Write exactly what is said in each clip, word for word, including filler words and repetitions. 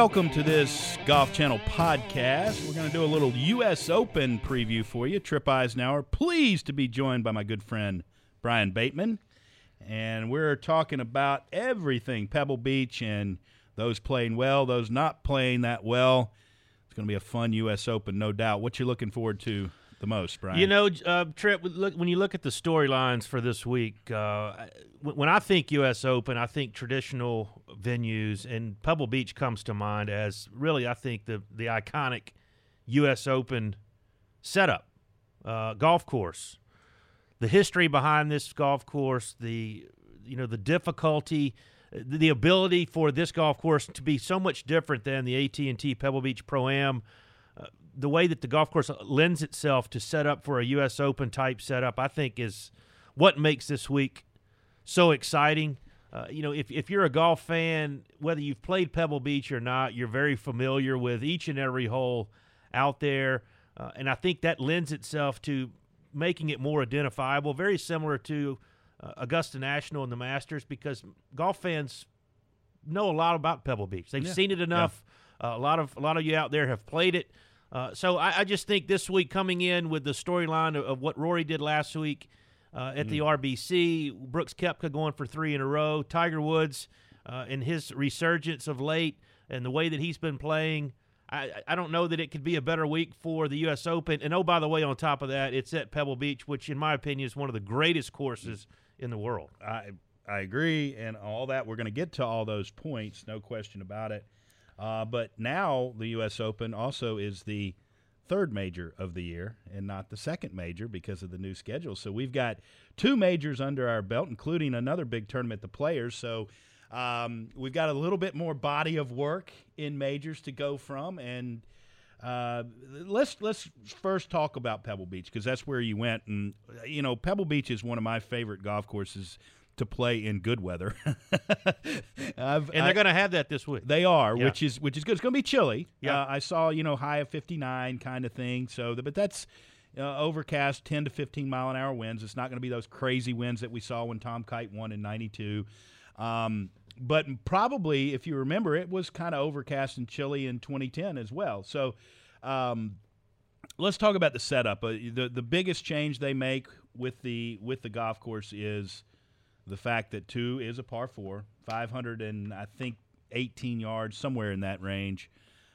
welcome to this Golf Channel podcast. We're going to do a little U S Open preview for you. Trip Eisenhower, pleased to be joined by my good friend Brian Bateman. And we're talking about everything Pebble Beach and those playing well, those not playing that well. It's going to be a fun U S Open, no doubt. What you looking forward to the most, Brian? You know, uh, Trip, look, when you look at the storylines for this week, uh, when I think U S Open, I think traditional venues, and Pebble Beach comes to mind as really, I think, the, the iconic U S Open setup, uh, golf course. The history behind this golf course, the you know the difficulty, the ability for this golf course to be so much different than the A T and T Pebble Beach Pro-Am, uh, the way that the golf course lends itself to set up for a U S Open type setup, I think is what makes this week so exciting. Uh, you know, if if you're a golf fan, whether you've played Pebble Beach or not, you're very familiar with each and every hole out there, uh, and I think that lends itself to making it more identifiable, very similar to uh, Augusta National and the Masters, because golf fans know a lot about Pebble Beach. They've yeah. seen it enough. Yeah. Uh, a lot of a lot of you out there have played it. Uh, so I, I just think this week, coming in with the storyline of, of what Rory did last week uh, at mm. the R B C, Brooks Koepka going for three in a row, Tiger Woods uh, and his resurgence of late and the way that he's been playing, I, I don't know that it could be a better week for the U S Open. And, oh, by the way, on top of that, it's at Pebble Beach, which, in my opinion, is one of the greatest courses in the world. I I agree, and all that. We're going to get to all those points, no question about it. Uh, but now the U S Open also is the third major of the year and not the second major because of the new schedule. So we've got two majors under our belt, including another big tournament, the Players. So Um, we've got a little bit more body of work in majors to go from, and uh, let's let's first talk about Pebble Beach because that's where you went. And you know, Pebble Beach is one of my favorite golf courses to play in good weather. and they're going to have that this week. They are, yeah. which is which is good. It's going to be chilly. Yeah, uh, I saw you know high of fifty-nine kind of thing. So, but that's uh, overcast, ten to fifteen mile an hour winds. It's not going to be those crazy winds that we saw when Tom Kite won in ninety-two. Um, But probably, if you remember, it was kind of overcast and chilly in twenty ten as well. So um, let's talk about the setup. Uh, the the biggest change they make with the with the golf course is the fact that two is a par four, five hundred and I think eighteen yards, somewhere in that range.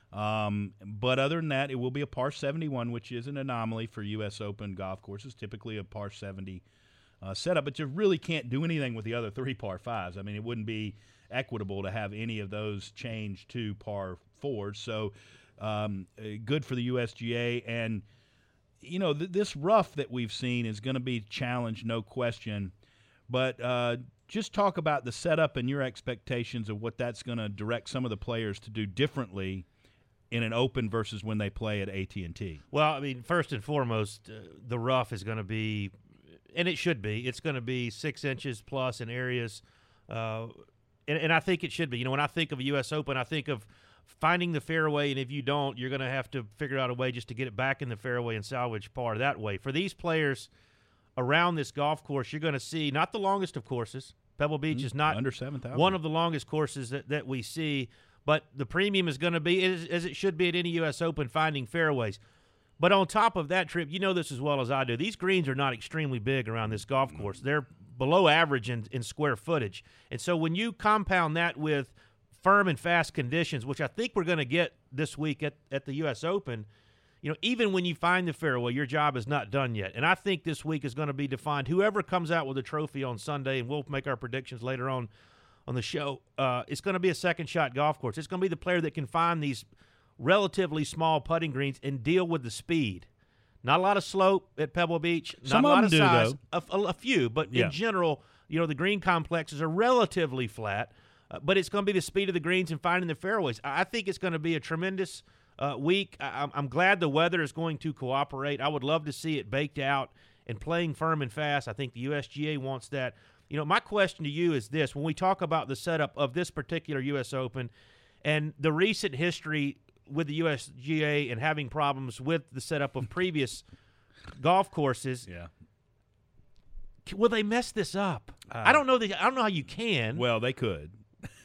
Um, but other than that, it will be a par seventy-one, which is an anomaly for U S Open golf courses. Typically a par seventy Uh, setup, but you really can't do anything with the other three par fives. I mean, it wouldn't be equitable to have any of those change to par fours. So um, uh, good for the U S G A. And, you know, th- this rough that we've seen is going to be challenged, no question. But uh, just talk about the setup and your expectations of what that's going to direct some of the players to do differently in an Open versus when they play at A T and T. Well, I mean, first and foremost, uh, the rough is going to be – and it should be. It's going to be six inches plus in areas, uh, and, and I think it should be. You know, when I think of a U S Open, I think of finding the fairway, and if you don't, you're going to have to figure out a way just to get it back in the fairway and salvage par that way. For these players around this golf course, you're going to see not the longest of courses. Pebble Beach mm, is not under seven thousand. One of the longest courses that, that we see, but the premium is going to be, as, as it should be at any U S Open, finding fairways. But on top of that, Trip, you know this as well as I do, these greens are not extremely big around this golf course. They're below average in, in square footage. And so when you compound that with firm and fast conditions, which I think we're going to get this week at, at the U S Open, you know, even when you find the fairway, your job is not done yet. And I think this week is going to be defined. Whoever comes out with a trophy on Sunday, and we'll make our predictions later on on the show, uh, it's going to be a second-shot golf course. It's going to be the player that can find these relatively small putting greens and deal with the speed. Not a lot of slope at Pebble Beach. Not Some a lot of of them size. do, A, a, a few, but yeah. in general, you know, the green complexes are relatively flat. Uh, but it's going to be the speed of the greens and finding the fairways. I, I think it's going to be a tremendous uh, week. I, I'm glad the weather is going to cooperate. I would love to see it baked out and playing firm and fast. I think the U S G A wants that. You know, my question to you is this: when we talk about the setup of this particular U S Open and the recent history with the U S G A and having problems with the setup of previous golf courses, yeah, will they mess this up? Uh, I don't know that. I don't know how you can. Well, they could.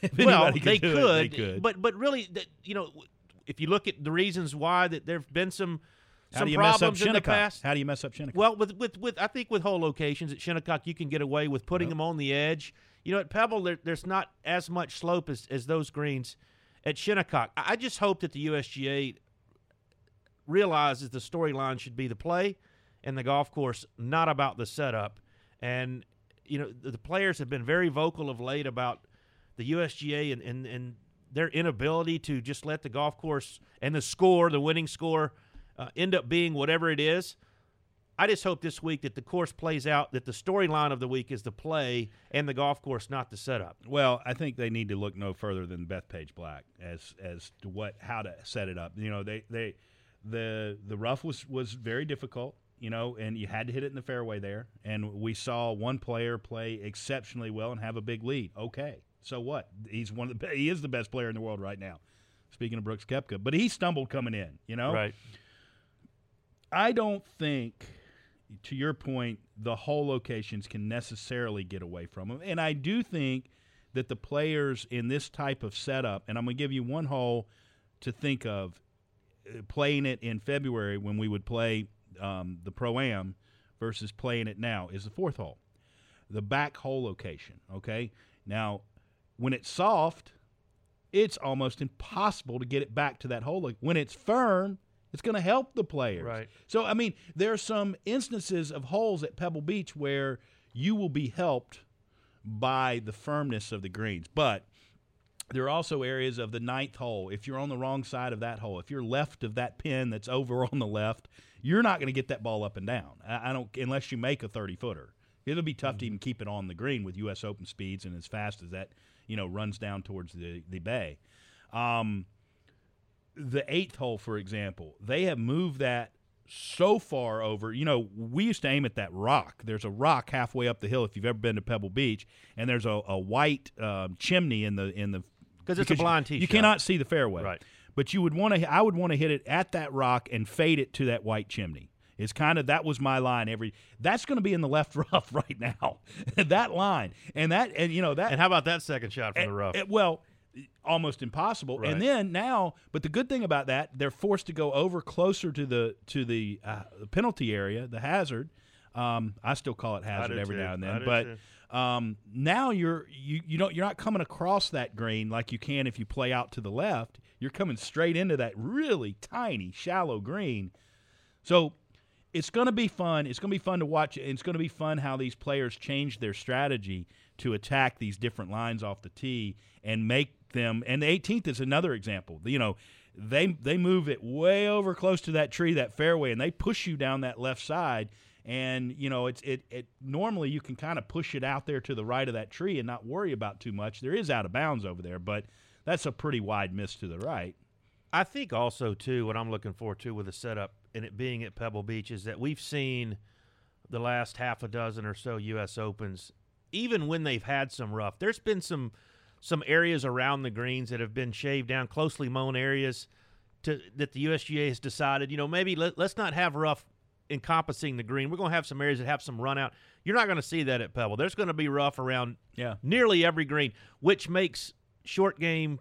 If well, anybody they do could, it, they could. but but really, that, you know, if you look at the reasons why that there have been some How some do you mess up problems in the Shinnecock? past. How do you mess up Shinnecock? Well, with with with I think with hole locations at Shinnecock, you can get away with putting Yep. them on the edge. You know, at Pebble, there, there's not as much slope as, as those greens at Shinnecock. I, I just hope that the U S G A realizes the storyline should be the play and the golf course, not about the setup. And, you know, the, the players have been very vocal of late about the U S G A and, and, and their inability to just let the golf course and the score, the winning score, uh, end up being whatever it is. I just hope this week that the course plays out, that the storyline of the week is the play and the golf course, not the setup. Well, I think they need to look no further than Bethpage Black as as to what how to set it up. You know, they they the the rough was was very difficult. You know, and you had to hit it in the fairway there. And we saw one player play exceptionally well and have a big lead. Okay, so what? He's one of the he is the best player in the world right now. Speaking of Brooks Koepka, but he stumbled coming in. You know, Right. I don't think, to your point, the hole locations can necessarily get away from them. And I do think that the players in this type of setup, and I'm going to give you one hole to think of, uh, playing it in February when we would play um, the Pro-Am versus playing it now, is the fourth hole, the back hole location, okay? Now, when it's soft, it's almost impossible to get it back to that hole. When it's firm, it's going to help the players. Right. So, I mean, there are some instances of holes at Pebble Beach where you will be helped by the firmness of the greens. But there are also areas of the ninth hole. If you're on the wrong side of that hole, if you're left of that pin that's over on the left, you're not going to get that ball up and down. I, I don't unless you make a thirty-footer. It'll be tough mm-hmm. to even keep it on the green with U S Open speeds and as fast as that, you know, runs down towards the, the bay. Um, the eighth hole, for example, they have moved that so far over. You know, we used to aim at that rock. There's a rock halfway up the hill if you've ever been to Pebble Beach, and there's a, a white um, chimney in the in the because it's a blind tee you, you shot. cannot see the fairway. Right. But you would want to. I would want to hit it at that rock and fade it to that white chimney. It's kind of that was my line. Every that's going to be in the left rough right now. That line and that and you know that. And how about that second shot from and, the rough? It, well. Almost impossible. Right. And then now, but the good thing about that, they're forced to go over closer to the to the, uh, the penalty area, the hazard. Um, I still call it hazard every too. now and I then. do But too. um, now you're you you don't you're not coming across that green like you can if you play out to the left. You're coming straight into that really tiny, shallow green. So it's going to be fun. It's going to be fun to watch. It's going to be fun how these players change their strategy to attack these different lines off the tee and make them. And the eighteenth is another example. You know, they they move it way over close to that tree, that fairway, and they push you down that left side. And you know, it's it it normally you can kind of push it out there to the right of that tree and not worry about too much. There is out of bounds over there, but that's a pretty wide miss to the right. I think also too what I'm looking for too with the setup and it being at Pebble Beach is that we've seen the last half a dozen or so U S Opens, even when they've had some rough, there's been some some areas around the greens that have been shaved down, closely mown areas to that the U S G A has decided, you know, maybe let, let's not have rough encompassing the green. We're going to have some areas that have some run out. You're not going to see that at Pebble. There's going to be rough around yeah. nearly every green, which makes short game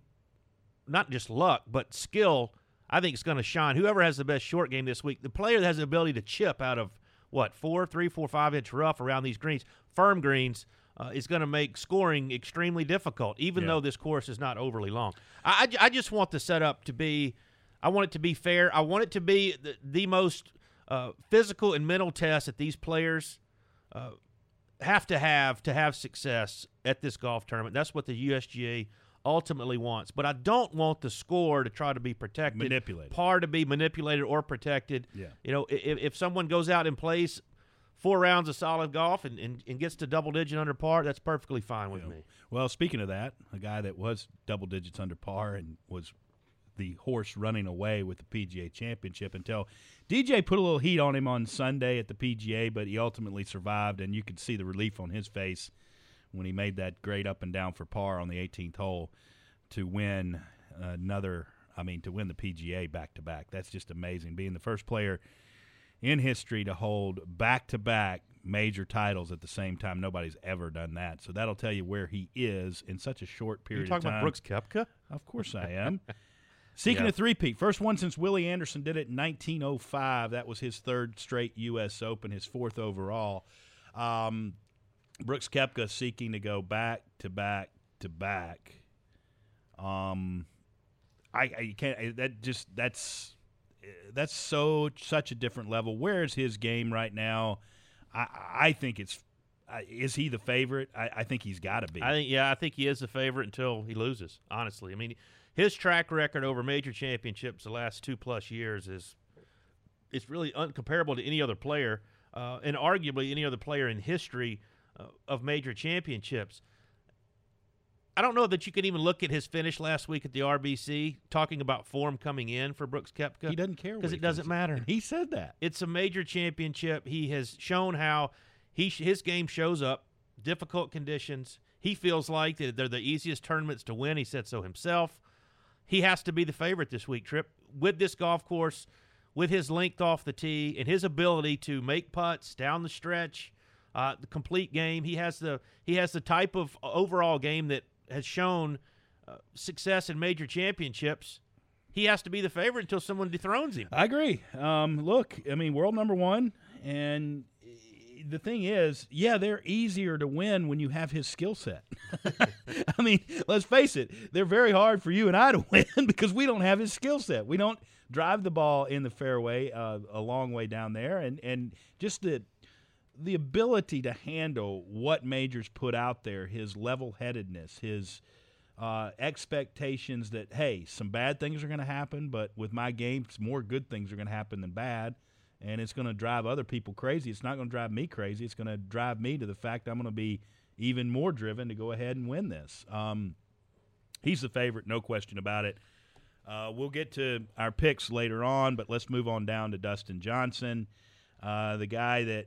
not just luck, but skill. I think it's going to shine. Whoever has the best short game this week, the player that has the ability to chip out of, what, four, three, four, five inch rough around these greens, firm greens, Uh, is going to make scoring extremely difficult, even yeah. though this course is not overly long. I, I, I just want the setup to be – I want it to be fair. I want it to be the, the most uh, physical and mental test that these players uh, have to have to have success at this golf tournament. That's what the U S G A ultimately wants. But I don't want the score to try to be protected. Manipulated. Par to be manipulated or protected. Yeah. You know, if, if someone goes out and plays – four rounds of solid golf and, and, and gets to double digit under par, that's perfectly fine with yeah. me. Well, speaking of that, a guy that was double digits under par and was the horse running away with the P G A Championship until D J put a little heat on him on Sunday at the P G A, but he ultimately survived, and you could see the relief on his face when he made that great up and down for par on the eighteenth hole to win another, I mean, to win the P G A back-to-back. That's just amazing, being the first player in history to hold back-to-back major titles at the same time. Nobody's ever done that. So that'll tell you where he is in such a short period of time. You're talking about Brooks Koepka? Of course I am. Seeking Yeah. a three-peat. First one since Willie Anderson did it in nineteen oh five. That was his third straight U S Open, his fourth overall. Um, Brooks Koepka seeking to go back to back to back. Um, I, I can't. I, that just that's that's so such a different level. Where is his game right now? I, I think it's. Uh, is he the favorite? I, I think he's got to be. I think yeah, I think he is the favorite until he loses. Honestly, I mean, his track record over major championships the last two plus years is it's really uncomparable to any other player, uh, and arguably any other player in history uh, of major championships. I don't know that you can even look at his finish last week at the R B C, talking about form coming in for Brooks Koepka. He doesn't care what because he it doesn't thinks. matter. And he said that. It's a major championship. He has shown how he his game shows up, difficult conditions. He feels like that they're the easiest tournaments to win. He said so himself. He has to be the favorite this week, Tripp. With this golf course, with his length off the tee and his ability to make putts down the stretch, uh, the complete game, he has the he has the type of overall game that has shown uh, success in major championships. He has to be the favorite until someone dethrones him. I agree. Um, look, I mean, world number one, and the thing is, yeah, they're easier to win when you have his skill set. I mean, let's face it, they're very hard for you and I to win because we don't have his skill set. We don't drive the ball in the fairway uh, a long way down there, and, and just the the ability to handle what Majors put out there, his level-headedness, his uh, expectations that, hey, some bad things are going to happen, but with my game, more good things are going to happen than bad, and it's going to drive other people crazy. It's not going to drive me crazy. It's going to drive me to the fact I'm going to be even more driven to go ahead and win this. Um, he's the favorite, no question about it. Uh, we'll get to our picks later on, but let's move on down to Dustin Johnson, uh, the guy that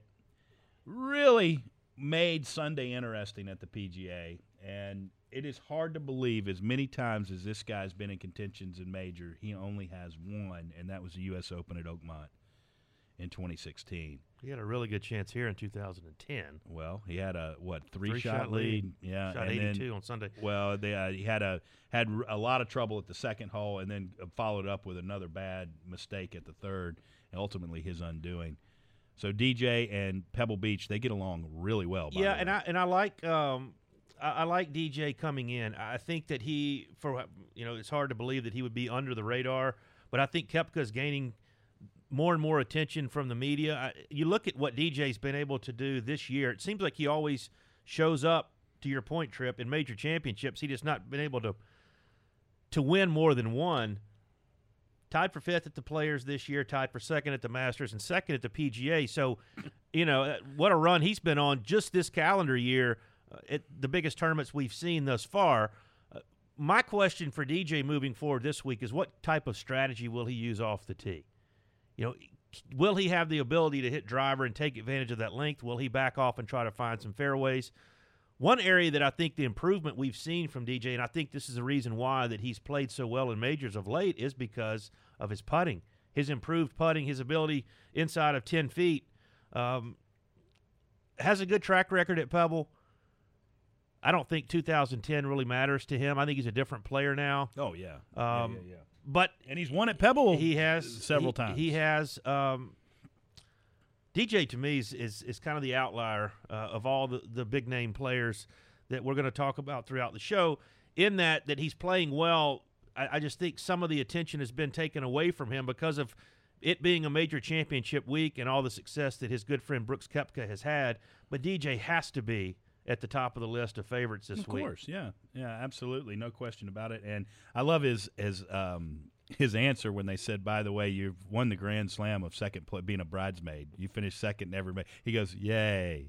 really made Sunday interesting at the P G A. And it is hard to believe as many times as this guy's been in contentions in major, he only has one, and that was the U S Open at Oakmont in twenty sixteen. He had a really good chance here in two thousand ten. Well, he had a, what, Three-shot three-shot lead? lead. Yeah. Shot and eighty-two then, on Sunday. Well, they, uh, he had a had a lot of trouble at the second hole and then followed up with another bad mistake at the third, and ultimately his undoing. So D J and Pebble Beach, they get along really well. By Yeah, the and way. I and I like um, I, I like D J coming in. I think that he, for you know, it's hard to believe that he would be under the radar, but I think Koepka is gaining more and more attention from the media. I, you look at what D J's been able to do this year. It seems like he always shows up, to your point, Tripp, in major championships. He just not been able to to win more than one. Tied for fifth at the Players this year, tied for second at the Masters, and second at the P G A. So, you know, what a run he's been on just this calendar year uh, at the biggest tournaments we've seen thus far. Uh, my question for D J moving forward this week is, what type of strategy will he use off the tee? You know, will he have the ability to hit driver and take advantage of that length? Will he back off and try to find some fairways? One area that I think the improvement we've seen from D J, and I think this is the reason why that he's played so well in majors of late, is because of his putting, his improved putting, his ability inside of ten feet. Um, has a good track record at Pebble. I don't think two thousand ten really matters to him. I think he's a different player now. Oh, yeah. Um, yeah, yeah, yeah. But And he's won at Pebble he has several he, times. He has. Um, D J to me is is, is kind of the outlier uh, of all the, the big name players that we're going to talk about throughout the show. In that that he's playing well, I, I just think some of the attention has been taken away from him because of it being a major championship week and all the success that his good friend Brooks Koepka has had. But D J has to be at the top of the list of favorites this of week. Of course, yeah, yeah, absolutely, no question about it. And I love his his um, his answer when they said, "By the way, you've won the Grand Slam of second play, being a bridesmaid. You finished second in every." Ma-. He goes, "Yay!"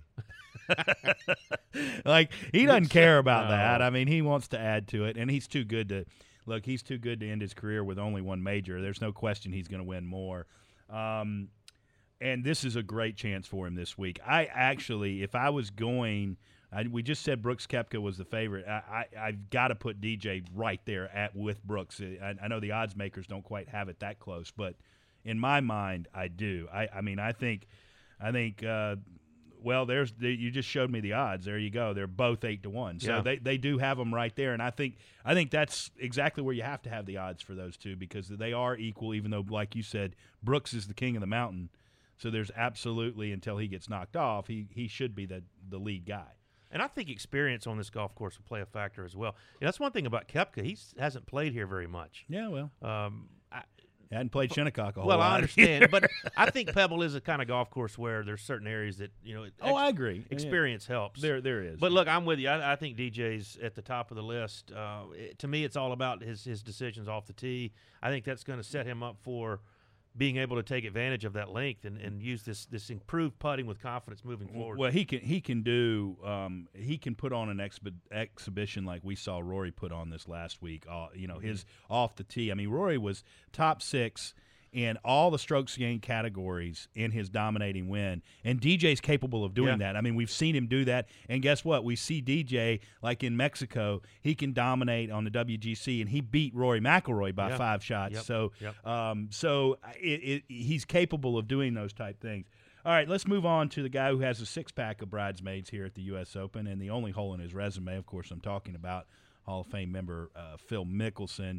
Like he doesn't care about No. that. I mean, he wants to add to it, and he's too good to look. He's too good to end his career with only one major. There's no question he's going to win more. Um, and this is a great chance for him this week. I actually, if I was going. I, we just said Brooks Koepka was the favorite. I, I, I've got to put D J right there at with Brooks. I, I know the odds makers don't quite have it that close, but in my mind, I do. I, I mean, I think, I think. Uh, well, there's the, you just showed me the odds. There you go. They're both eight to one. So Yeah. they, they do have them right there, and I think I think that's exactly where you have to have the odds for those two because they are equal. Even though, like you said, Brooks is the king of the mountain, so there's absolutely until he gets knocked off, he he should be the the lead guy. And I think experience on this golf course will play a factor as well. And that's one thing about Koepka. He hasn't played here very much. Yeah, well, Um, I, hadn't played Shinnecock a whole well, lot. I understand, but I think Pebble is a kind of golf course where there's certain areas that you know. Ex- oh, I agree. Experience helps. There, there is. But look, I'm with you. I, I think D J's at the top of the list. Uh, it, to me, it's all about his his decisions off the tee. I think that's going to set him up for being able to take advantage of that length and, and use this this improved putting with confidence moving forward. Well, he can he can do um, he can put on an expi- exhibition like we saw Rory put on this last week. Uh, you know, mm-hmm. his off the tee. I mean, Rory was top six in all the strokes gained categories in his dominating win, and D J's capable of doing yeah. that. I mean, we've seen him do that, and guess what? We see D J like in Mexico, he can dominate on the W G C, and he beat Rory McIlroy by yeah. five shots. Yep. So, yep. um, so it, it, he's capable of doing those type things. All right, let's move on to the guy who has a six-pack of bridesmaids here at the U S Open, and the only hole in his resume, of course, I'm talking about Hall of Fame member uh, Phil Mickelson.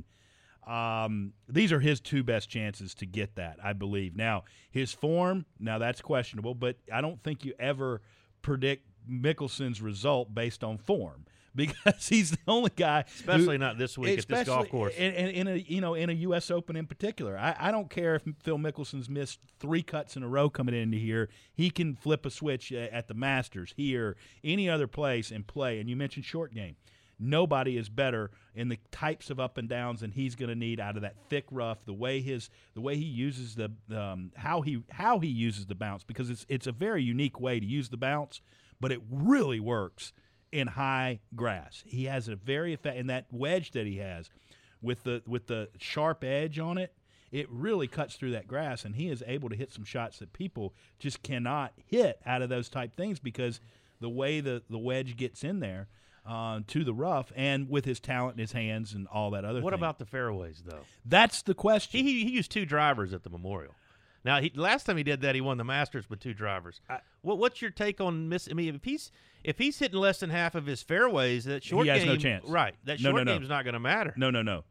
Um, these are his two best chances to get that, I believe. Now, his form, now that's questionable, but I don't think you ever predict Mickelson's result based on form because he's the only guy, especially who, not this week at this golf course, and in, in, in a you know in a U S Open in particular. I, I don't care if Phil Mickelson's missed three cuts in a row coming into here. He can flip a switch at the Masters here, any other place, and play. And you mentioned short game. Nobody is better in the types of up and downs than he's going to need out of that thick rough. The way his, the way he uses the, um, how he how he uses the bounce, because it's it's a very unique way to use the bounce, but it really works in high grass. He has a very effect, and that wedge that he has with the with the sharp edge on it, it really cuts through that grass, and he is able to hit some shots that people just cannot hit out of those type things because the way the the wedge gets in there. Uh, to the rough, and with his talent in his hands and all that other What thing. about the fairways, though? That's the question. He, he used two drivers at the Memorial. Now, he, last time he did that, he won the Masters with two drivers. I, what, what's your take on miss? I mean, if he's if he's hitting less than half of his fairways, that short he has game, no chance. Right? That no, short no, no. game's not going to matter. No, no, no.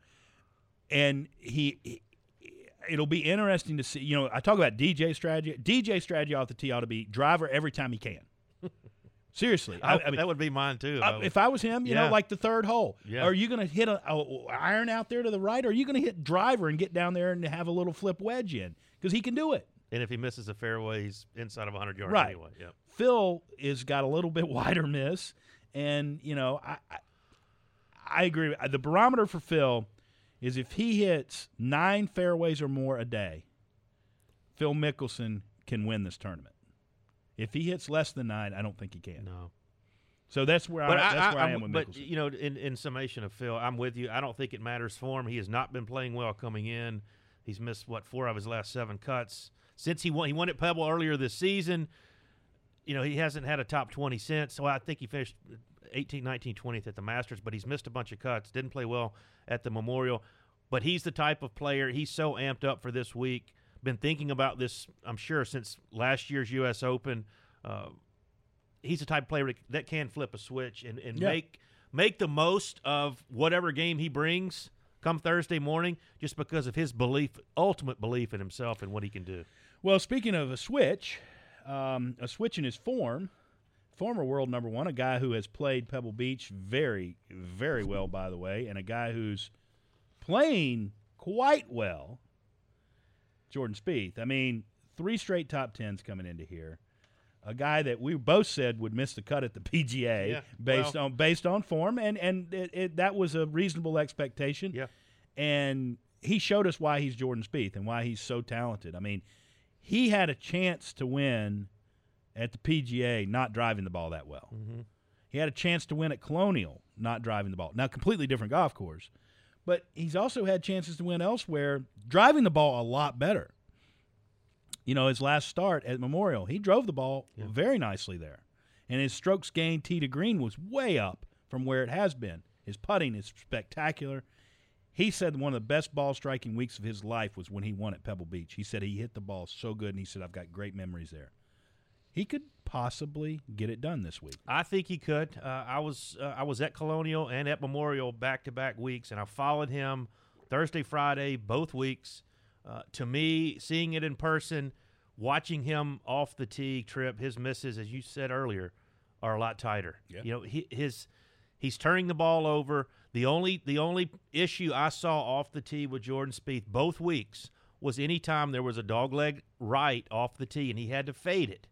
And he, he, it'll be interesting to see. You know, I talk about D J strategy. D J strategy off the tee ought to be driver every time he can. Seriously, I, I, I mean, that would be mine too. If I, I, was, if I was him, you Yeah. know, like the third hole, Yeah. are you going to hit a, a iron out there to the right, or are you going to hit driver and get down there and have a little flip wedge in? Because he can do it. and if he misses a fairway, he's inside of one hundred yards Right. anyway. Yep. Phil is got a little bit wider miss, and you know, I, I, I agree. The barometer for Phil is if he hits nine fairways or more a day, Phil Mickelson can win this tournament. If he hits less than nine, I don't think he can. No. So that's where But I, I, that's where I, I'm- am with but Mickelson. you know, in, in summation of Phil, I'm with you. I don't think it matters for him. He has not been playing well coming in. He's missed what four of his last seven cuts since he won. He won at Pebble earlier this season. You know, he hasn't had a top twenty since. So I think he finished eighteen, nineteen, twentieth at the Masters, but he's missed a bunch of cuts. Didn't play well at the Memorial. But he's the type of player. He's so amped up for this week. Been thinking about this, I'm sure, since last year's U S Open. Uh, he's the type of player that can flip a switch and, and Yeah. make make the most of whatever game he brings come Thursday morning, just because of his belief, ultimate belief in himself and what he can do. Well, speaking of a switch, um, a switch in his form, former world number one, a guy who has played Pebble Beach very, very well, by the way, and a guy who's playing quite well, Jordan Spieth. I mean, three straight top tens coming into here. A guy that we both said would miss the cut at the P G A Yeah, based well. on based on form, and and it, it, that was a reasonable expectation. Yeah. And he showed us why he's Jordan Spieth and why he's so talented. I mean, he had a chance to win at the P G A not driving the ball that well. Mm-hmm. He had a chance to win at Colonial not driving the ball. Now, completely different golf course, but he's also had chances to win elsewhere driving the ball a lot better. You know, his last start at Memorial, he drove the ball Yeah. very nicely there. And his strokes gained tee to green was way up from where it has been. His putting is spectacular. He said one of the best ball striking weeks of his life was when he won at Pebble Beach. He said he hit the ball so good, and he said, I've got great memories there. He could possibly get it done this week. I think he could. Uh, I was uh, I was at Colonial and at Memorial back-to-back weeks, and I followed him Thursday, Friday, both weeks. Uh, to me, seeing it in person, watching him off the tee trip, his misses, as you said earlier, are a lot tighter. Yeah. You know, he, his he's turning the ball over. The only the only issue I saw off the tee with Jordan Spieth both weeks was anytime there was a dogleg right off the tee and he had to fade it,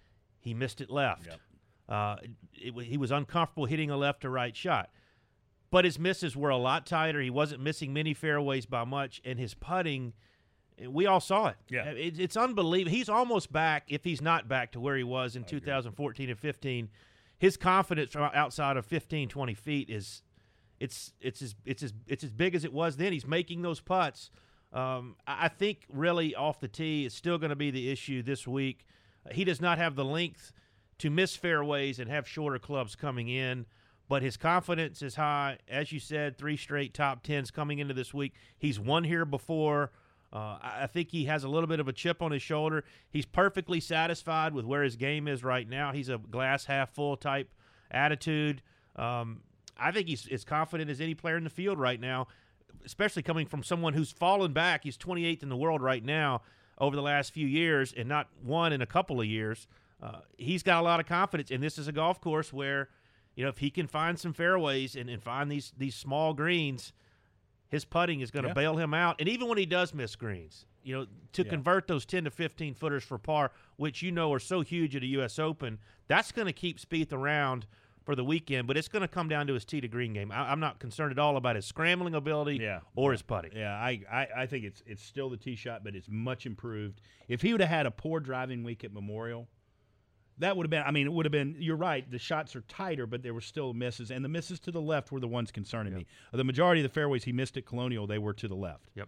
he missed it left. Yep. Uh, it, it, he was uncomfortable hitting a left to right shot. But his misses were a lot tighter. He wasn't missing many fairways by much, and his putting, we all saw it. Yeah. It, it's unbelievable. He's almost back, if he's not back to where he was in two thousand fourteen and fifteen. His confidence from outside of fifteen, twenty feet is it's it's as it's as it's as big as it was then. He's making those putts. Um, I I think really off the tee is still going to be the issue this week. He does not have the length to miss fairways and have shorter clubs coming in, but his confidence is high. As you said, three straight top tens coming into this week. He's won here before. Uh, I think he has a little bit of a chip on his shoulder. He's perfectly satisfied with where his game is right now. He's a glass half full type attitude. Um, I think he's as confident as any player in the field right now, especially coming from someone who's fallen back. He's twenty-eighth in the world right now over the last few years and not won in a couple of years. Uh, he's got a lot of confidence, and this is a golf course where, you know, if he can find some fairways and, and find these these small greens, his putting is going to yeah. bail him out. And even when he does miss greens, you know, to yeah. convert those ten to fifteen footers for par, which you know are so huge at a U S Open, that's going to keep Spieth around for the weekend. But it's going to come down to his tee to green game. I, I'm not concerned at all about his scrambling ability yeah. or his putting. Yeah, I, I, I think it's it's still the tee shot, but it's much improved. If he would have had a poor driving week at Memorial, that would have been – I mean, it would have been – you're right, the shots are tighter, but there were still misses. And the misses to the left were the ones concerning yep. me. The majority of the fairways he missed at Colonial, they were to the left. Yep.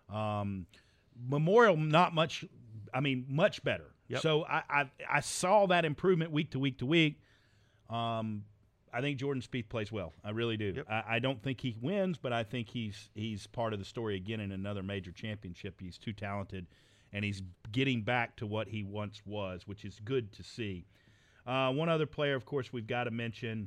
Um, Memorial, not much – I mean, much better. Yep. So I, I I saw that improvement week to week to week. Um, I think Jordan Spieth plays well. I really do. Yep. I, I don't think he wins, but I think he's he's part of the story again in another major championship. He's too talented, and he's getting back to what he once was, which is good to see. Uh, one other player, of course, we've got to mention,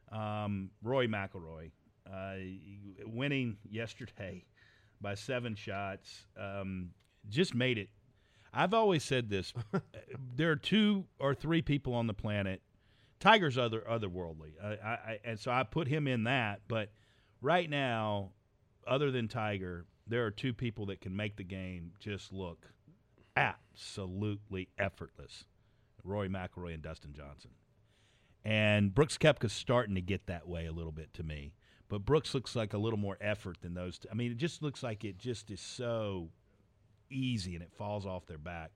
um, Rory McIlroy, uh, winning yesterday by seven shots. Um, just made it. I've always said this. There are two or three people on the planet. Tiger's other otherworldly, I, I, and so I put him in that. But right now, other than Tiger, there are two people that can make the game just look absolutely effortless: Rory McIlroy and Dustin Johnson. And Brooks Koepka's starting to get that way a little bit to me. But Brooks looks like a little more effort than those two. I mean, it just looks like it just is so easy, and it falls off their back.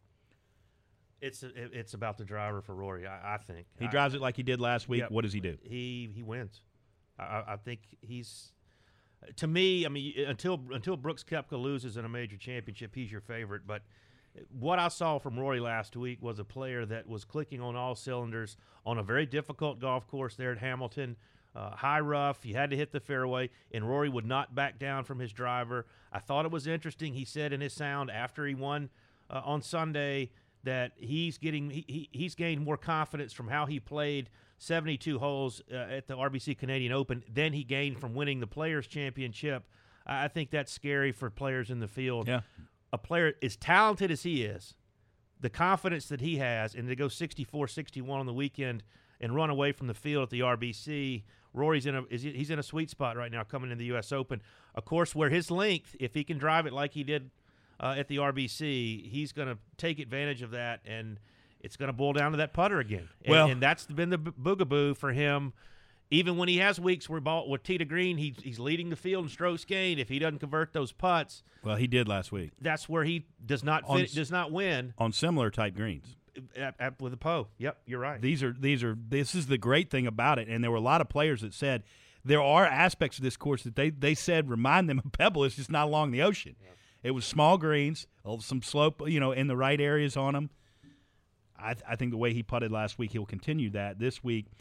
It's it's about the driver for Rory, I, I think. He I, drives it like he did last week. Yep. What does he do? He he wins. I, I think he's – to me, I mean, until until Brooks Koepka loses in a major championship, he's your favorite. But what I saw from Rory last week was a player that was clicking on all cylinders on a very difficult golf course there at Hamilton. Uh, high rough, you had to hit the fairway, and Rory would not back down from his driver. I thought it was interesting. He said in his sound after he won uh, on Sunday – that he's getting he, he he's gained more confidence from how he played seventy-two holes uh, at the R B C Canadian Open than he gained from winning the Players Championship. I think that's scary for players in the field. Yeah. A player as talented as he is, the confidence that he has, and to go sixty-four sixty-one on the weekend and run away from the field at the R B C, Rory's in a is he's in a sweet spot right now coming in the U S Open. Of course, where his length, if he can drive it like he did Uh, at the R B C, he's going to take advantage of that, and it's going to boil down to that putter again. And, well, and that's been the b- boogaboo for him. Even when he has weeks where ball with tee to green, he, he's leading the field in strokes gained. If he doesn't convert those putts, well, he did last week. That's where he does not On fit, s- does not win on similar type greens. At, at, with a P O. Yep, you're right. These are these are this is the great thing about it, and there were a lot of players that said there are aspects of this course that they they said remind them of Pebble. It's just not along the ocean. Yeah. It was small greens, some slope, you know, in the right areas on them. I, th- I think the way he putted last week, he'll continue that this week.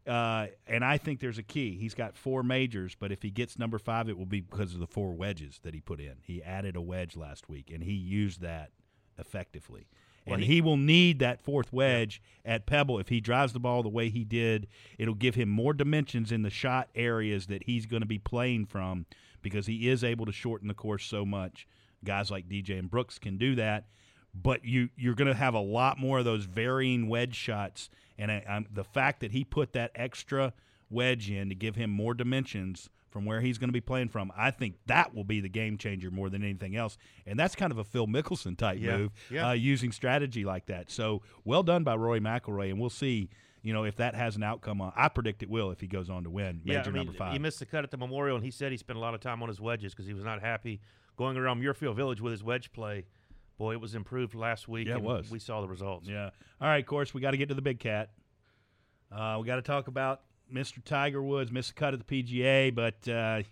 Uh, and I think there's a key. He's got four majors, but if he gets number five, it will be because of the four wedges that he put in. He added a wedge last week, and he used that effectively. Well, and he, he will need that fourth wedge yeah. at Pebble. If he drives the ball the way he did, it'll give him more dimensions in the shot areas that he's going to be playing from because he is able to shorten the course so much. Guys like D J and Brooks can do that. But you, you're going to have a lot more of those varying wedge shots. And I, I'm, the fact that he put that extra wedge in to give him more dimensions from where he's going to be playing from, I think that will be the game changer more than anything else. And that's kind of a Phil Mickelson type yeah. move, yeah. Uh, using strategy like that. So well done by Rory McIlroy, and we'll see. You know, if that has an outcome on, I predict it will if he goes on to win major yeah, I mean, number five. He missed the cut at the Memorial, and he said he spent a lot of time on his wedges because he was not happy going around Muirfield Village with his wedge play. Boy, it was improved last week. Yeah, it and was. We saw the results. Yeah. All right, of course, we got to get to the big cat. Uh, we got to talk about Mister Tiger Woods. Missed the cut at the P G A, but uh,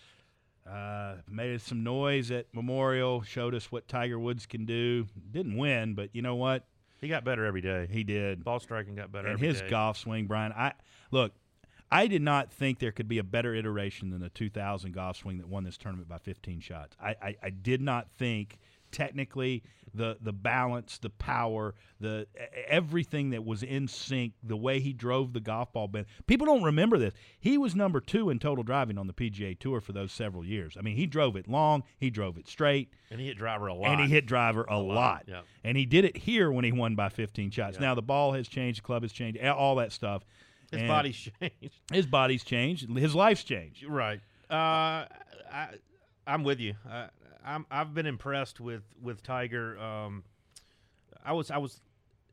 uh, made some noise at Memorial, showed us what Tiger Woods can do. Didn't win, but you know what? He got better every day. He did. Ball striking got better and every his day. golf swing, Brian. I Look, I did not think there could be a better iteration than the two thousand golf swing that won this tournament by fifteen shots. I, I, I did not think technically the the balance, the power, the everything that was in sync, the way he drove the golf ball bend. People don't remember this. He was number two in total driving on the P G A Tour for those several years. I mean, he drove it long, he drove it straight. And he hit driver a lot. And he hit driver a, a lot. lot. Yeah. And he did it here when he won by fifteen shots. Yeah. Now, the ball has changed, the club has changed, all that stuff. His and body's changed. His body's changed. His life's changed. Right. Uh, I, I'm with you. I, I'm, I've been impressed with, with Tiger. Um, I was I was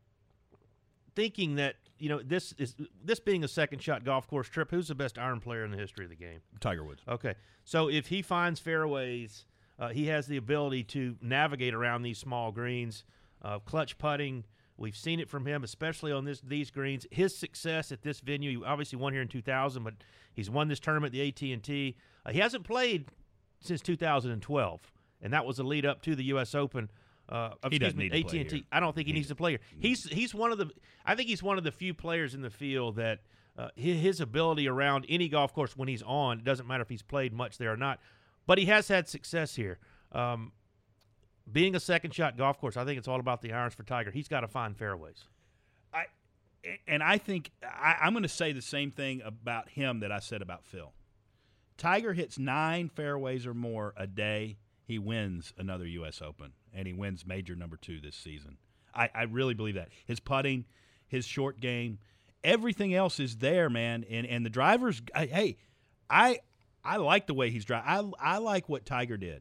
thinking that, you know, this is this being a second shot golf course trip, who's the best iron player in the history of the game? Tiger Woods. Okay. So if he finds fairways, uh, he has the ability to navigate around these small greens, uh, clutch putting. We've seen it from him, especially on this these greens. His success at this venue, he obviously won here in two thousand, but he's won this tournament, the A T and T. Uh, he hasn't played since two thousand twelve, and that was the lead up to the U S Open. Uh, he doesn't need to A T and T. play here. I don't think he, he needs to play here. He's he's one of the. I think he's one of the few players in the field that uh, his, his ability around any golf course when he's on, it doesn't matter if he's played much there or not, but he has had success here. Um, being a second shot golf course, I think it's all about the irons for Tiger. He's got to find fairways. I and I think I, I'm going to say the same thing about him that I said about Phil. Tiger hits nine fairways or more a day, he wins another U S Open, and he wins major number two this season. I, I really believe that. His putting, his short game, everything else is there, man. And and the drivers, I, hey, I I like the way he's driving. I I like what Tiger did.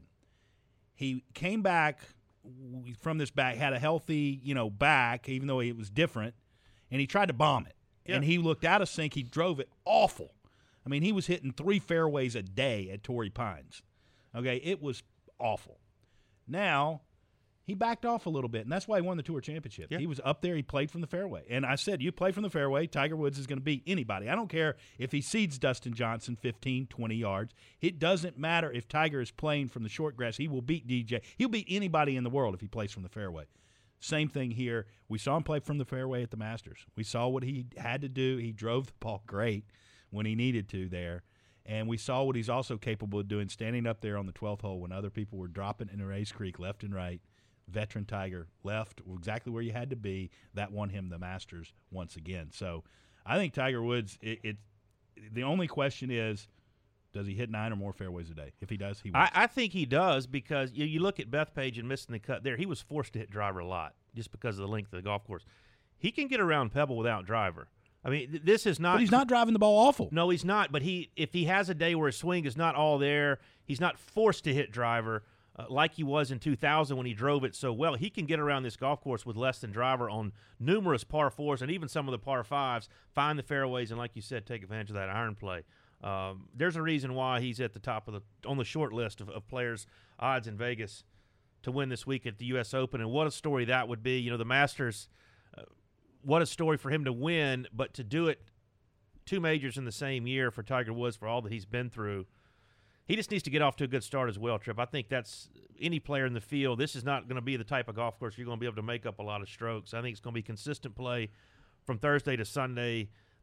He came back from this back, had a healthy, you know, back, even though it was different, and he tried to bomb it. Yeah. And he looked out of sync. He drove it awful. I mean, he was hitting three fairways a day at Torrey Pines. Okay, it was awful. Now, he backed off a little bit, and that's why he won the Tour Championship. Yeah. He was up there. He played from the fairway. And I said, you play from the fairway, Tiger Woods is going to beat anybody. I don't care if he seeds Dustin Johnson fifteen, twenty yards. It doesn't matter if Tiger is playing from the short grass. He will beat D J. He'll beat anybody in the world if he plays from the fairway. Same thing here. We saw him play from the fairway at the Masters. We saw what he had to do. He drove the ball great when he needed to there. And we saw what he's also capable of doing, standing up there on the twelfth hole when other people were dropping in Race Creek left and right. Veteran Tiger left exactly where you had to be. That won him the Masters once again. So I think Tiger Woods, it, it the only question is, does he hit nine or more fairways a day? If he does, he wins. I, I think he does because you, you look at Bethpage and missing the cut there. He was forced to hit driver a lot just because of the length of the golf course. He can get around Pebble without driver. I mean, th- this is not. But he's not driving the ball awful. No, he's not. But he, if he has a day where his swing is not all there, he's not forced to hit driver uh, like he was in two thousand when he drove it so well. He can get around this golf course with less than driver on numerous par fours and even some of the par fives, find the fairways, and like you said, take advantage of that iron play. Um, there's a reason why he's at the top of the on the short list of, of players' odds in Vegas to win this week at the U S Open. And what a story that would be. You know, the Masters. Uh, What a story for him to win, but to do it two majors in the same year for Tiger Woods for all that he's been through. He just needs to get off to a good start as well, Trip. I think that's any player in the field. This is not going to be the type of golf course you're going to be able to make up a lot of strokes. I think it's going to be consistent play from Thursday to Sunday.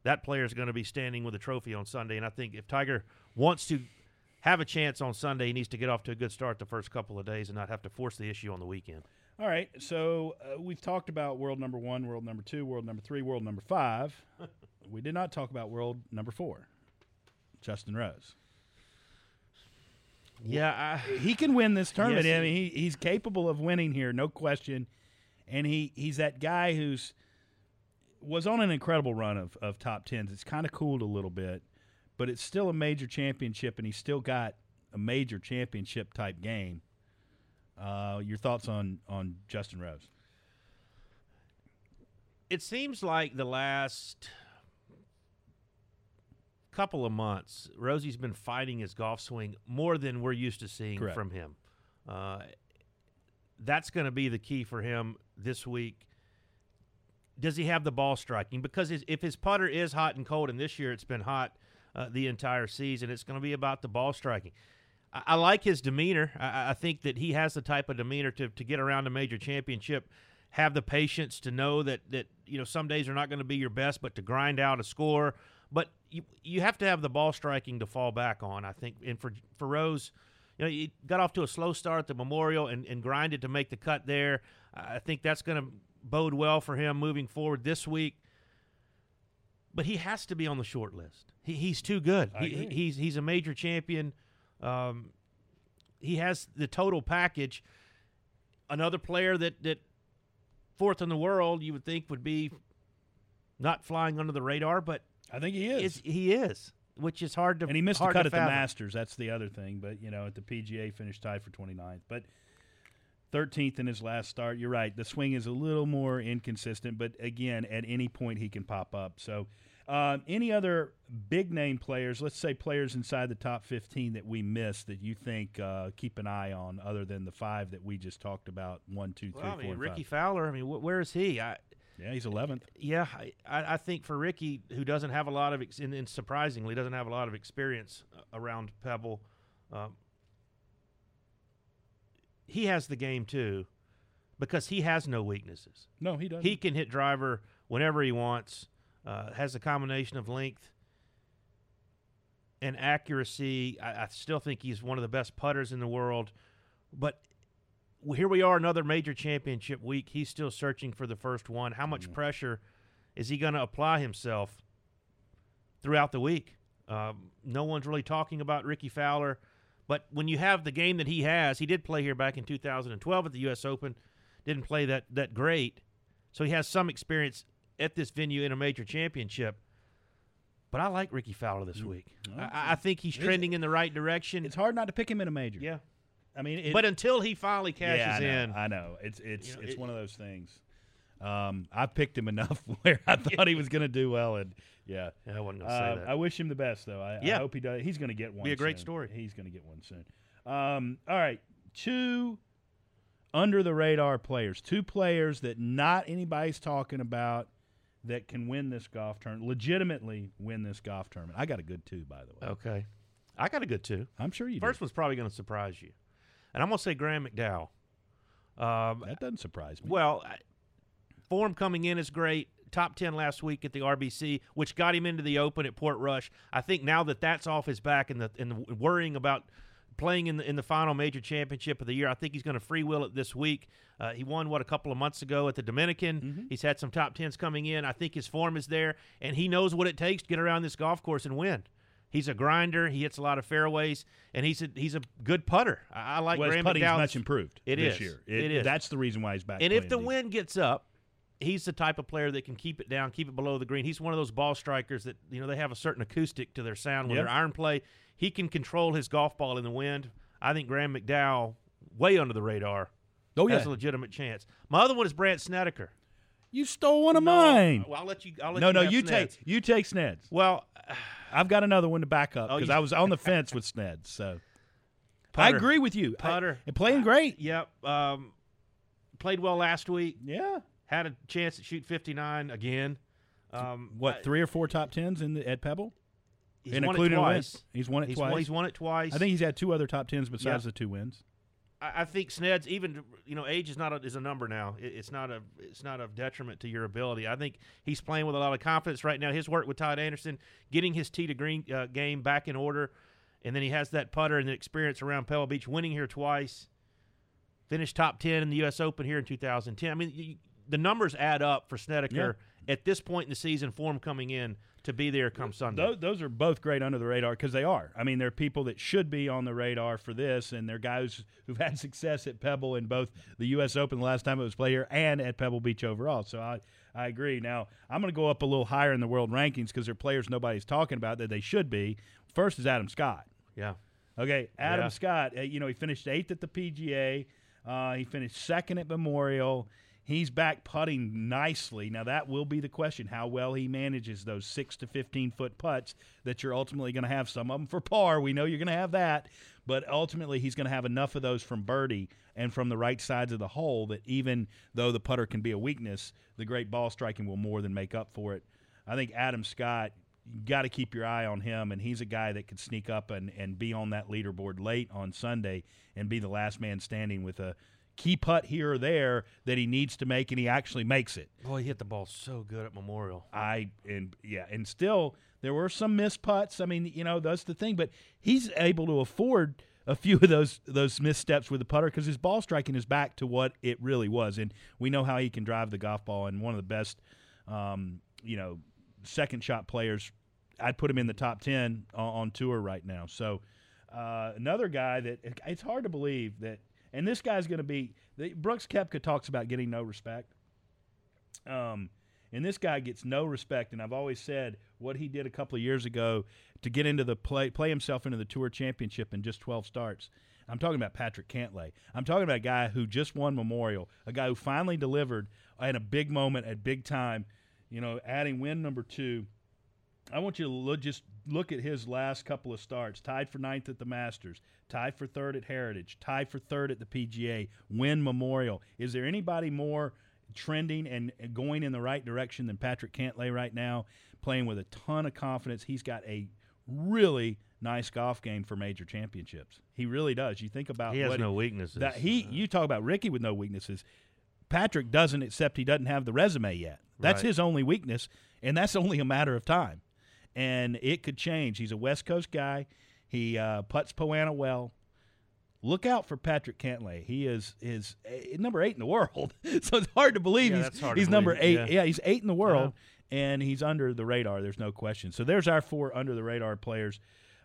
that player is going to be standing with a trophy on Sunday. And I think if Tiger wants to have a chance on Sunday, he needs to get off to a good start the first couple of days and not have to force the issue on the weekend. All right, so uh, we've talked about world number one, world number two, world number three, world number five. We did not talk about world number four, Justin Rose. Yeah, I, he can win this tournament. Yes, I mean, he, he's capable of winning here, no question. And he, he's that guy who's was on an incredible run of, of top tens. It's kind of cooled a little bit, but it's still a major championship, and he's still got a major championship type game. Uh, your thoughts on, on Justin Rose? It seems like the last couple of months, Rosie's been fighting his golf swing more than we're used to seeing Correct. from him. Uh, that's going to be the key for him this week. Does he have the ball striking? Because his, if his putter is hot and cold, and this year it's been hot uh, the entire season, it's going to be about the ball striking. I, I like his demeanor. I, I think that he has the type of demeanor to, to get around a major championship, have the patience to know that, that you know some days are not going to be your best, but to grind out a score. But you you have to have the ball striking to fall back on, I think. And for for Rose, you know, he got off to a slow start at the Memorial and, and grinded to make the cut there. I think that's going to bode well for him moving forward this week. But he has to be on the short list. He, he's too good. I He, agree. he's he's a major champion. Um, he has the total package. Another player that, that fourth in the world you would think would be not flying under the radar, but I think he is. It's, he is, which is hard to and he missed a hard cut to at the fathom. Masters. That's the other thing. But, you know, at the P G A, finished tied for twenty-ninth. But thirteenth in his last start. You're right. The swing is a little more inconsistent. But, again, at any point he can pop up. So, uh, any other big-name players, let's say players inside the top fifteen that we missed that you think uh, keep an eye on other than the five that we just talked about, one, two, three, Well, I four, mean, and Ricky five? Fowler, I mean, wh- where is he? I, Yeah, he's eleventh. Yeah, I, I think for Ricky, who doesn't have a lot of, ex- and, and surprisingly doesn't have a lot of experience uh, around Pebble, um, he has the game too, because he has no weaknesses. No, he doesn't. He can hit driver whenever he wants. Uh, has a combination of length and accuracy. I, I still think he's one of the best putters in the world, but here we are, another major championship week. He's still searching for the first one. How much Mm. pressure is he going to apply himself throughout the week? Um, no one's really talking about Ricky Fowler, but when you have the game that he has, he did play here back in two thousand twelve at the U S Open, didn't play that that great, so he has some experience at this venue in a major championship. But I like Ricky Fowler this week. Well, I, I think he's is trending in the right direction. It's hard not to pick him in a major. Yeah. I mean, it, But until he finally cashes yeah, I know, in, I know it's it's You know, it's it- one of those things. Um, I picked him enough where I thought he was going to do well, and yeah, Yeah, I wasn't going to uh, say that. I wish him the best though. I, Yeah. I hope he does. He's going to get one. Be a great soon. story. He's going to get one soon. Um, all right, two under the radar players, two players that not anybody's talking about that can win this golf tournament, legitimately win this golf tournament. I got a good two, by the way. Okay. I got a good two. I'm sure you. First do. one's probably going to surprise you. And I'm going to say Graham McDowell. Um, That doesn't surprise me. well, I- form coming in is great. Top ten last week at the R B C, which got him into the Open at Port Rush. I think now that that's off his back and the, and the worrying about playing in the, in the final major championship of the year, I think he's going to free will it this week. Uh, he won, what, a couple of months ago at the Dominican. Mm-hmm. He's had some top tens coming in. I think his form is there, and he knows what it takes to get around this golf course and win. He's a grinder. He hits a lot of fairways, and he's a, he's a good putter. I, I like well, his Graham putting's McDowell's- much improved It this is. year. It is. That's the reason why he's back. And if playing the these. wind gets up, he's the type of player that can keep it down, keep it below the green. He's one of those ball strikers that, you know, they have a certain acoustic to their sound when Yep. they're iron play. He can control his golf ball in the wind. I think Graham McDowell, way under the radar, oh yeah, has a legitimate chance. My other one is Brant Snedeker. you stole one of No, mine. Well, I'll let you. I'll let No, you no, have you Sneds. take you take Sneds. Well, I've got another one to back up Oh, because you- I was on the fence with Sneds. So Putter. I agree with you. Putter. I, and playing great. yep. Um, played well last week. Yeah. Had a chance to shoot fifty-nine again. Um, What I- three or four top tens in the at Pebble? He's and won it including a win. twice. He's won it He's twice. won, he's won it twice. I think he's had two other top tens besides Yeah. the two wins. I, I think Sned's even you know age is not a, is a number now. It, it's not a it's not a detriment to your ability. I think he's playing with a lot of confidence right now. His work with Todd Anderson, getting his tee to green uh, game back in order, and then he has that putter and the experience around Pebble Beach, winning here twice, finished top ten in the U S Open here in two thousand ten. I mean, you, the numbers add up for Snedeker yeah. at this point in the season, form coming in to be there come Sunday. Those, those are both great under the radar because they are. I mean, they're people that should be on the radar for this, and they're guys who've had success at Pebble in both the U S Open the last time it was played here and at Pebble Beach overall. So I, I agree. Now, I'm going to go up a little higher in the world rankings because they're players nobody's talking about that they should be. First is Adam Scott. Yeah. Okay, Adam Yeah. Scott, uh, you know, he finished eighth at the P G A. Uh, he finished second at Memorial. He's back putting nicely. Now, that will be the question, how well he manages those six to fifteen-foot putts that you're ultimately going to have. Some of them for par. We know you're going to have that. But ultimately, he's going to have enough of those from birdie and from the right sides of the hole that even though the putter can be a weakness, the great ball striking will more than make up for it. I think Adam Scott, you got to keep your eye on him, and he's a guy that could sneak up and, and be on that leaderboard late on Sunday and be the last man standing with a key putt here or there that he needs to make, and he actually makes it. Boy, he hit the ball so good at Memorial. I and yeah, and still there were some missed putts. I mean, you know, that's the thing, but he's able to afford a few of those those missteps with the putter because his ball striking is back to what it really was, and we know how he can drive the golf ball. And one of the best, um, you know, second shot players. I'd put him in the top ten on, on tour right now. So uh, another guy that it's hard to believe that. And this guy's going to be – Brooks Koepka talks about getting no respect. Um, and this guy gets no respect. And I've always said what he did a couple of years ago to get into the play, play himself into the Tour Championship in just twelve starts. I'm talking about Patrick Cantlay. I'm talking about a guy who just won Memorial, a guy who finally delivered in a big moment at big time, you know, adding win number two. I want you to look, just look at his last couple of starts. Tied for ninth at the Masters, tied for third at Heritage, tied for third at the P G A, win Memorial. Is there anybody more trending and going in the right direction than Patrick Cantlay right now, playing with a ton of confidence? He's got a really nice golf game for major championships. He really does. You think about he has what no he, weaknesses. That he, you talk about Ricky with no weaknesses. Patrick doesn't, except he doesn't have the resume yet. That's Right. his only weakness, and that's only a matter of time. And it could change. He's a West Coast guy. He uh, putts Poana well. Look out for Patrick Cantlay. He is is uh, number eight in the world. So it's hard to believe Yeah, he's that's hard to he's number believe. eight. Yeah. Yeah, he's eight in the world, Uh-huh. and he's under the radar. There's no question. So there's our four under the radar players.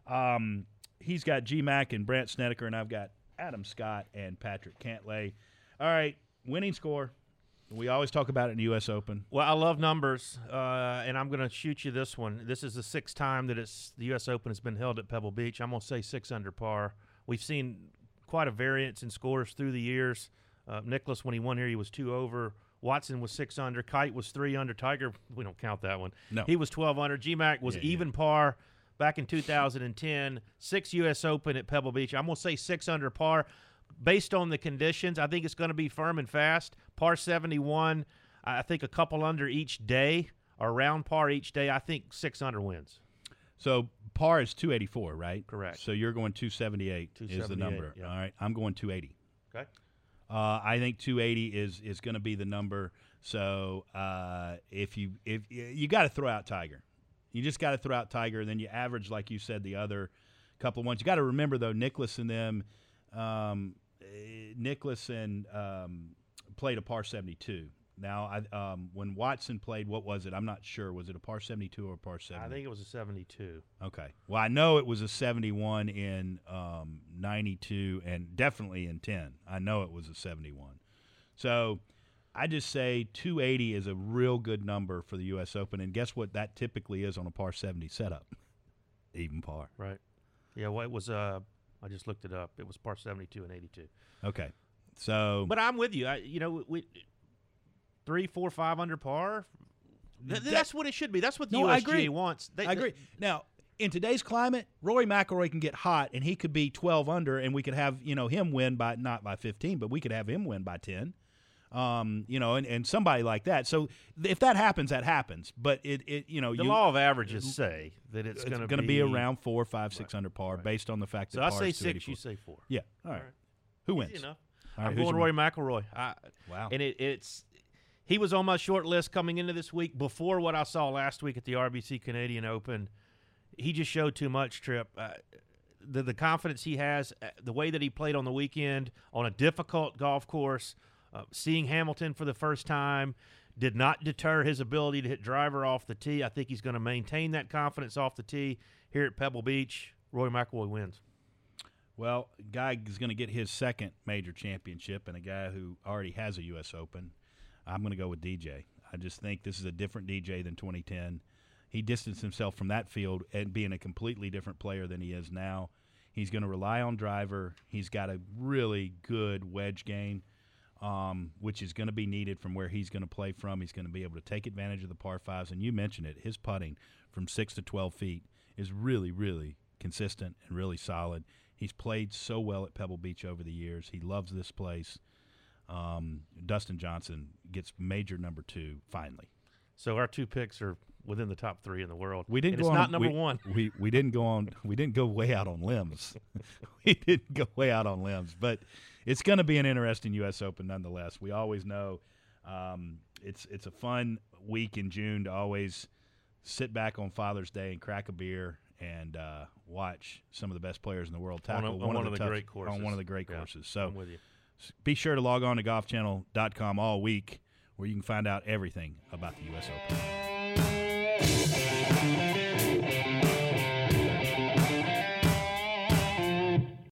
Um, he's got G Mac and Brandt Snedeker, and I've got Adam Scott and Patrick Cantlay. All right, winning score. We always talk about it in the U S Open. Well, I love numbers, uh, and I'm going to shoot you this one. This is the sixth time that it's the U S Open has been held at Pebble Beach. I'm going to say six under par. We've seen quite a variance in scores through the years. Uh, Nicklaus, when he won here, he was two over. Watson was six under. Kite was three under. Tiger, we don't count that one. No. He was twelve under. G-Mac was Yeah, even yeah. par back in two thousand ten. Six U S Open at Pebble Beach. I'm going to say six under par. Based on the conditions, I think it's going to be firm and fast. Par seventy-one, I think a couple under each day, or around par each day. I think six under wins. So par is two eighty-four, right? Correct. So you're going two seventy-eight is the two seventy-eight, number. yeah. All right, I'm going two eighty. Okay. Uh, I think two eighty is is going to be the number. So uh, if you if you got to throw out Tiger, you just got to throw out Tiger. Then you average, like you said, the other couple of ones. You got to remember though, Nicklaus and them, um, eh, Nicklaus and um, played a par seventy-two. Now, I, um, when Watson played, what was it? I'm not sure. Was it a par seventy-two or a par seventy? I think it was a seventy-two. Okay. Well, I know it was a seventy-one in um, ninety-two and definitely in ten. I know it was a seventy-one. So I just say two eighty is a real good number for the U S Open. And guess what that typically is on a par seventy setup? Even par. Right. Yeah, well, it was, uh, I just looked it up. It was par seventy-two and eighty-two. Okay. So. But I'm with you. I, you know, we, three, four, five under par. Th- That- that's what it should be. That's what the No, U I S G A agree. wants. They, I agree. Now, in today's climate, Rory McIlroy can get hot, and he could be twelve under, and we could have you know him win by not by fifteen, but we could have him win by ten. Um, you know, and, and somebody like that. So if that happens, that happens. But it, it you know, The you, law of averages say that it's, it's going to going to be be around four, five, six Right, under par, right. based on the fact So that I par say is six, you two eighty-four. say four. Yeah. All right. All right. Who wins? Easy enough. All right, I'm who's going your Rory McIlroy. I, Wow. And it, it's he was on my short list coming into this week before what I saw last week at the R B C Canadian Open. He just showed too much, Trip. Uh, the the confidence he has, uh, the way that he played on the weekend on a difficult golf course, uh, seeing Hamilton for the first time, did not deter his ability to hit driver off the tee. I think he's going to maintain that confidence off the tee here at Pebble Beach. Rory McIlroy wins. Well, a guy is going to get his second major championship, and a guy who already has a U S Open. I'm going to go with D J. I just think this is a different D J than twenty ten. He distanced himself from that field and being a completely different player than he is now. He's going to rely on driver. He's got a really good wedge game, um, which is going to be needed from where he's going to play from. He's going to be able to take advantage of the par fives. And you mentioned it, his putting from six to twelve feet is really, really consistent and really solid. He's played so well at Pebble Beach over the years. He loves this place. Um, Dustin Johnson gets major number two finally. So our two picks are within the top three in the world. We didn't and go it's on, not number we, one. We we didn't go on. We didn't go way out on limbs. we didn't go way out on limbs, but it's going to be an interesting U S Open nonetheless. We always know um, it's it's a fun week in June to always sit back on Father's Day and crack a beer and uh, watch some of the best players in the world tackle on, a, on one, one of of the, the tough, great courses. on one of the great Yeah, courses. So I'm with you. be sure to log on to golf channel dot com all week where you can find out everything about the U S Open.